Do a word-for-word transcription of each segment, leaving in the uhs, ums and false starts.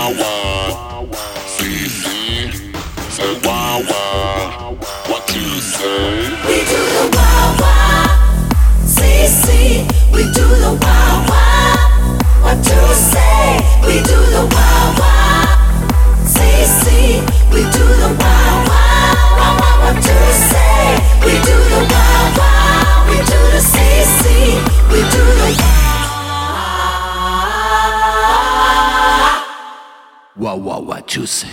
wah wah. See see, say wah wah. What you say? We do the wah wah. See see, we do the wah wah. What you say? We do the wah wah. See see, we do the wah wah. Wah wah. What you say? We do the wah wah. We do the see see, we do the wah wah. What you say?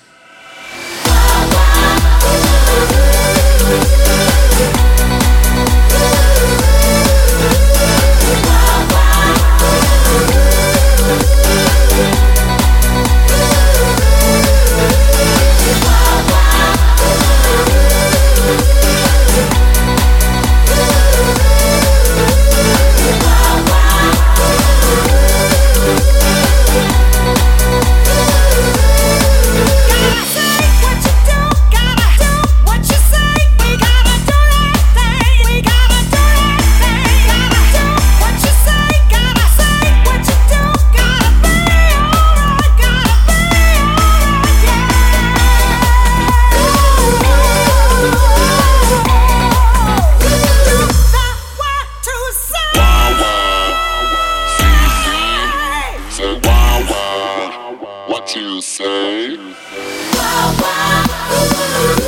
You say wah wah.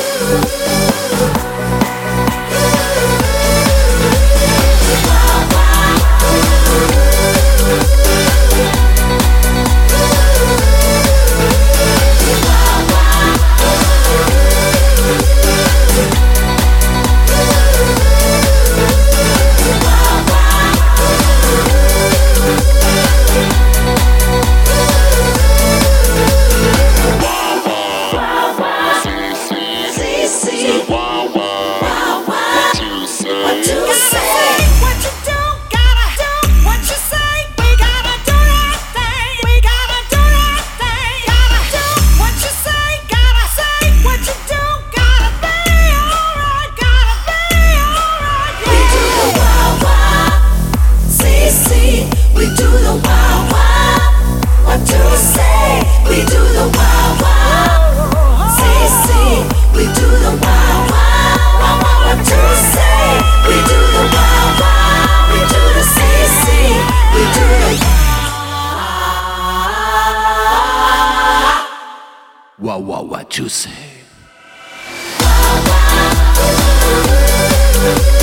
Wah wah. What you say? Wah wah.